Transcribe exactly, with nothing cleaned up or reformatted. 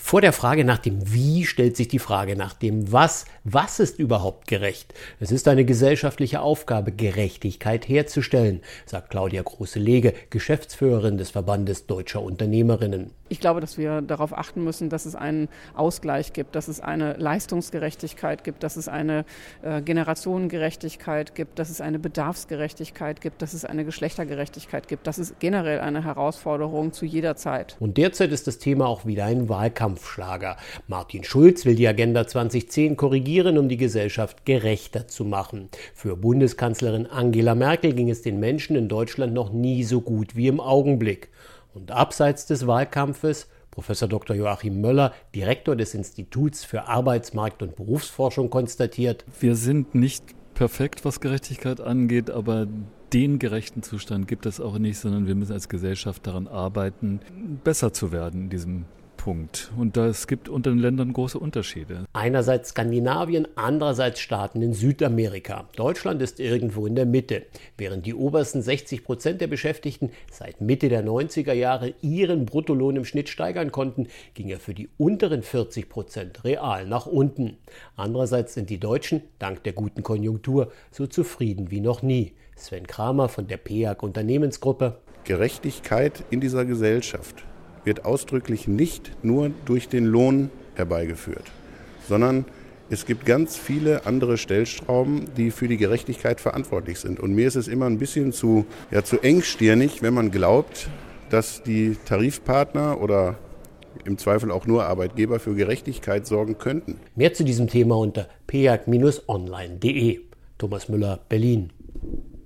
Vor der Frage nach dem Wie stellt sich die Frage nach dem Was. Was ist überhaupt gerecht? Es ist eine gesellschaftliche Aufgabe, Gerechtigkeit herzustellen, sagt Claudia Große-Lege, Geschäftsführerin des Verbandes Deutscher Unternehmerinnen. Ich glaube, dass wir darauf achten müssen, dass es einen Ausgleich gibt, dass es eine Leistungsgerechtigkeit gibt, dass es eine äh, Generationengerechtigkeit gibt, dass es eine Bedarfsgerechtigkeit gibt, dass es eine Geschlechtergerechtigkeit gibt. Das ist generell eine Herausforderung zu jeder Zeit. Und derzeit ist das Thema auch wieder ein Wahlkampfschlager. Martin Schulz will die Agenda zwanzig zehn korrigieren, um die Gesellschaft gerechter zu machen. Für Bundeskanzlerin Angela Merkel ging es den Menschen in Deutschland noch nie so gut wie im Augenblick. Und abseits des Wahlkampfes, Professor Doktor Joachim Möller, Direktor des Instituts für Arbeitsmarkt- und Berufsforschung, konstatiert: Wir sind nicht perfekt, was Gerechtigkeit angeht, aber den gerechten Zustand gibt es auch nicht, sondern wir müssen als Gesellschaft daran arbeiten, besser zu werden in diesem Punkt. Und da es gibt unter den Ländern große Unterschiede. Einerseits Skandinavien, andererseits Staaten in Südamerika. Deutschland ist irgendwo in der Mitte. Während die obersten sechzig Prozent der Beschäftigten seit Mitte der neunziger Jahre ihren Bruttolohn im Schnitt steigern konnten, ging er für die unteren vierzig Prozent real nach unten. Andererseits sind die Deutschen, dank der guten Konjunktur, so zufrieden wie noch nie. Sven Kramer von der P E A G Unternehmensgruppe. Gerechtigkeit in dieser Gesellschaft wird ausdrücklich nicht nur durch den Lohn herbeigeführt, sondern es gibt ganz viele andere Stellschrauben, die für die Gerechtigkeit verantwortlich sind. Und mir ist es immer ein bisschen zu, ja, zu engstirnig, wenn man glaubt, dass die Tarifpartner oder im Zweifel auch nur Arbeitgeber für Gerechtigkeit sorgen könnten. Mehr zu diesem Thema unter p e a g Bindestrich online punkt de. Thomas Müller, Berlin.